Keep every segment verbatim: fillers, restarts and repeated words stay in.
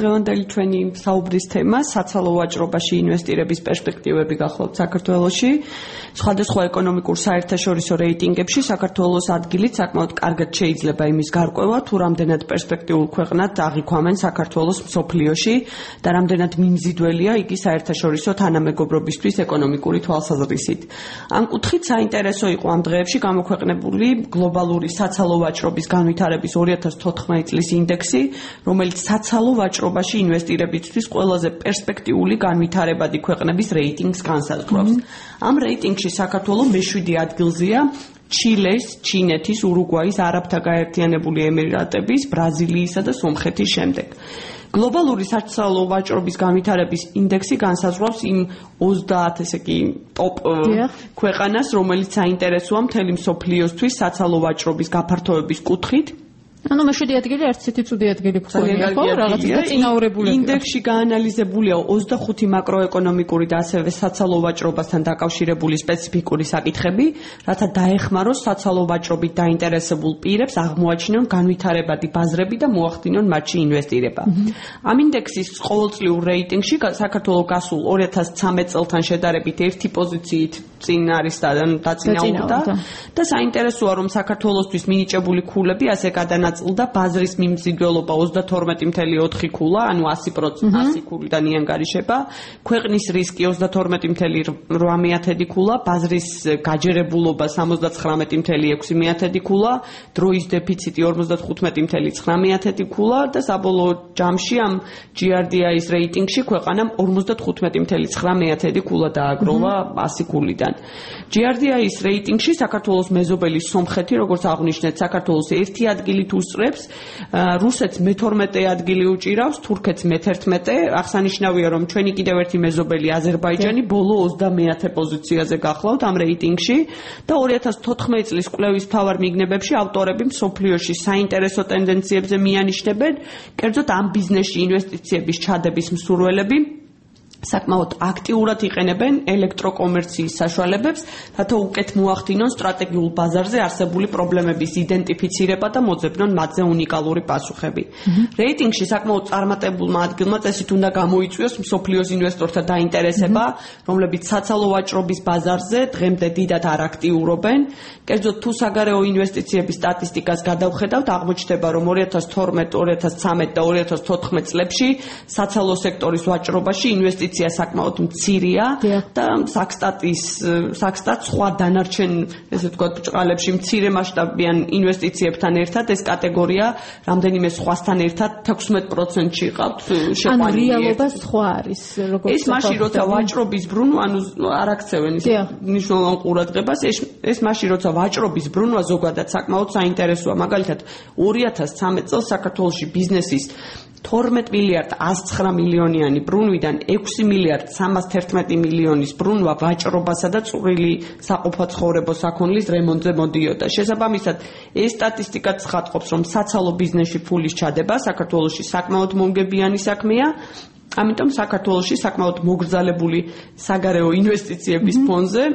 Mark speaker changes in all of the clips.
Speaker 1: დღევანდელი ჩვენი საუბრის თემა საცალო ვაჭრობაში ინვესტირების პერსპექტივები გახლავთ საქართველოში. Სხვადასხვა ეკონომიკურ საერთაშორისო რეიტინგებში საქართველოს ადგილით საკმაოდ კარგად შეიძლება იმის გარკვევა, თუ რამდენად პერსპექტიულ ქვეყნად აღიქვამენ საქართველოს მსოფლიოში და რამდენად მიმზიდველია იგი საერთაშორისო თანამეგობრობისთვის ეკონომიკური თვალსაზრისით. Ამ კუთხით საინტერესო იყო ამ დღეებში გამოქვეყნებული გლობალური საცალო ვაჭრობის განვითარების ორი ათას თოთხმეტი წლის ინდექსი, რომელიც საცალო ვაჭრობაში ინვესტირებისთვის ყველაზე პერსპექტიული განვითარებადი ქვეყნების რეიტინგს განსაზღვრავს. Ამ რეიტინგში საქართველო მეშვიდე ადგილზეა ჩილეს, ჩინეთის, ურუგვაის, არაბთა გაერთიანებული ემირატების, ბრაზილიისა და სომხეთის შემდეგ. Გლობალური საცალო ვაჭრობის განვითარების ინდექსი განსაზღვრავს იმ ოცდაათ ესე იგი ტოპ ქვეყანას, რომელიც საინტერესოა მთელი მსოფლიოსთვის საცალო ვაჭრობის გაფართოების კუთხით.
Speaker 2: ანუ მეშვიდე ადგილი არც ისეთი ცუდი ადგილი გქონია, ხო? რაღაცა წინააღმდეგობები.
Speaker 1: ინდექსში გაანალიზებულია ოცდახუთი მაკროეკონომიკური და ასევე საცალო ვაჭრობასთან დაკავშირებული სპეციფიკური საკითხები, რათა დაეხმაროს საცალო ვაჭრობით დაინტერესებულ პირებს აღმოაჩინონ განვითარებადი ბაზრები და მოახდინონ მათში ინვესტირება. Ამ ინდექსის ყოველწლიურ რეიტინგში საქართველო გასულ ორი ათას ცხრამეტ წელთან შედარებით ერთი პოზიციით წინ არის და დაწინაურდა და საინტერესოა რომ საქართველოსთვის მინიჭებული ქულები ასე გადანა და ბაზრის მიმზიდველობა ოცდათორმეტი წუთი ოთხი ქულა, ანუ ასი პროცენტი ასი ქულიდან ანგარიშება, ქვეყნის რისკი ოცდათორმეტი წუთი რვა ქულა, ბაზრის გაჯერებულობა სამოცდათხრამეტი წუთი ექვსი ქულა, დროის დეფიციტი ორმოცდახუთმეტი წუთი ცხრამეტი ქულა და საბოლოო ჯამში ამ ჯი არ დი აის რეიტინგში ქვეყანამ ორმოცდახუთმეტი წუთი ცხრამეტი ქულა დააგროვა ასი ქულიდან. ჯი არ დი აის რეიტინგში საქართველოს მეზობელი სომხეთი, როგორც აღნიშნეთ, საქართველოს ერთი ადგილით უსწრებს, რუსეთს მეთორმეტე ადგილი უჭირავს, თურქეთს მეთერთმეტე. აღსანიშნავია, რომ ჩვენი კიდევ ერთი მეზობელი აზერბაიჯანი ბოლო ოცდამეათე პოზიციაზე გახლავთ ამ რეიტინგში და ორი ათას თოთხმეტი წლის კვლევის მთავარ მიგნებებში ავტორები მსოფლიოში საინტერესო ტენდენციებზე მიანიშნებენ, კერძოდ ამ ბიზნესში ინვესტიციების ჩადების მსურველები საკმაოდ აქტიურად იყენებენ ელექტროკომერციის საშუალებებს, რათა უკეთ მოახდინონ სტრატეგიულ ბაზარზე არსებული პრობლემების იდენტიფიცირება და მოძებნონ მათზე უნიკალური პასუხები. რეიტინგში საკმაოდ წარმატებულმა ადგილმა წესით უნდა გამოიწვიოს მსოფლიოს ინვესტორთა დაინტერესება, რომლებიც საცალო ვაჭრობის ბაზარზე დღემდე დიდად არ აქტიურობენ. კერძოდ თუ საგარეო ინვესტიციების სტატისტიკას გადავხედავთ, აღმოჩნდება, რომ ორი ათას თორმეტი, ორი ათას ცხრამეტი და ორი ათას თოთხმეტი წლებში საცალო სექტორის ვაჭრობაში ინვესტიცია საკმაოდ მცირეა და საქსტატის საქსტატ სხვა დანარჩენ ესე ვთქვათ ბჭყალებში მცირე მასშტაბიან ინვესტიციებთან ერთად ეს კატეგორია რამდენიმე სხვასთან ერთად თექვსმეტ პროცენტში ყავთ შეყვანილი.
Speaker 2: ანუ რეალობა სხვა არის, როგორც
Speaker 1: ეს მაშინ როცა ვაჭრობის ბრუნვა, ანუ არ აქცევენ ის მნიშვნელოვან ყურადღებას, ეს ეს მაშინ როცა ვაჭრობის ბრუნვა ზოგადად საკმაოდ საინტერესოა. მაგალითად ორი ათას ცხრამეტ წელს საქართველოში ბიზნესის თორმეტი მილიარდ ას ცხრა მილიონიანი ბრუნვიდან ექვსი მილიარდ სამას თერთმეტი მილიონის ბრუნვა ვაჭრობასა და წვრილი საყოფაცხოვრებო საქონლის რემონტზე მოდიოდა. შესაბამისად, ეს სტატისტიკა ცხადყოფს, რომ საცალო ბიზნესში ფულის ჩადება საქართველოში საკმაოდ მომგებიანი საქმეა. ამიტომ საქართველოში საკმაოდ მოგრძალებული საგარეო ინვესტიციების ფონზე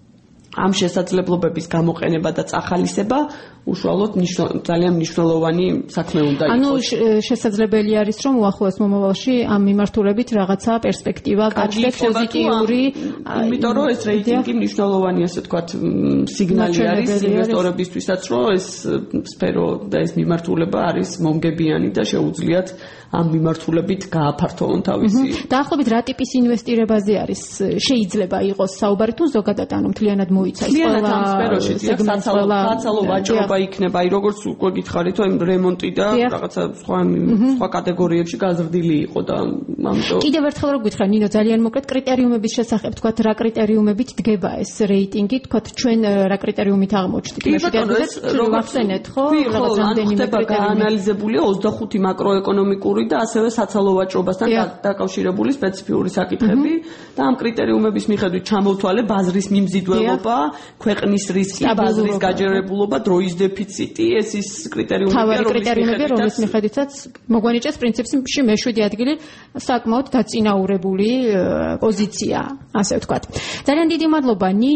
Speaker 1: ამ შესაძლებლობების გამოყენება და წახალისება უშუალოდ ძალიან მნიშვნელოვანი საქმე უნდა იყოს.
Speaker 2: ანუ შესაძლებელი არის, რომ უახლოეს მომავალში ამ მიმართულებით რაღაცა პერსპექტივა გაჩნდეს პოზიტიური,
Speaker 1: იმიტომ რომ ეს რეიტინგი მნიშვნელოვანი ასე ვთქვათ სიგნალი არის ინვესტორებისთვისაც, რომ ეს სფერო და ეს მიმართულება არის მომგებიანი და შეუძლიათ ამ მიმართულებით გააფართოვონ თავისი.
Speaker 2: დაახლოებით რა ტიპის ინვესტირებაზე არის შეიძლება იყოს საუბარი თუ ზოგადად ანუ მთლიანად მოიცავს
Speaker 1: ყველა სფეროში საცალო ვაჭრობა იქნება, აი როგორც უკვე გითხარით, აი რემონტი და რაღაცა სხვა სხვა კატეგორიებში გაზრდილი იყო და ამიტომ
Speaker 2: კიდევ ერთხელ რო გითხრა ნინო ძალიან მოკლედ კრიტერიუმების შესახებ თქვათ რა კრიტერიუმებით დგება ეს რეიტინგი, თქვათ ჩვენ რა კრიტერიუმით აღმოჩნდით
Speaker 1: მეშვიდე
Speaker 2: ვახსენეთ, ხო? რაღაც რამდენიმე
Speaker 1: კრიტერიუმი გაანალიზებულია ოცდახუთი მაკროეკონომიკური და ასევე საცალო ვაჭრობასთან დაკავშირებული სპეციფიური საკითხები და ამ კრიტერიუმების მიხედვით ჩამოვთვალე ბაზრის მიმზიდველობა, ქვეყნის რისკი, ბაზრის გაჯერებულობა, დროის დეფიციტი, ეს ის კრიტერიუმებია,
Speaker 2: რომლის მიხედვითაც მოგვანიჭეს პრინციპში მეშვიდე ადგილი საკმაოდ დაწინაურებული პოზიცია, ასე ვთქვათ. ძალიან დიდი მადლობა.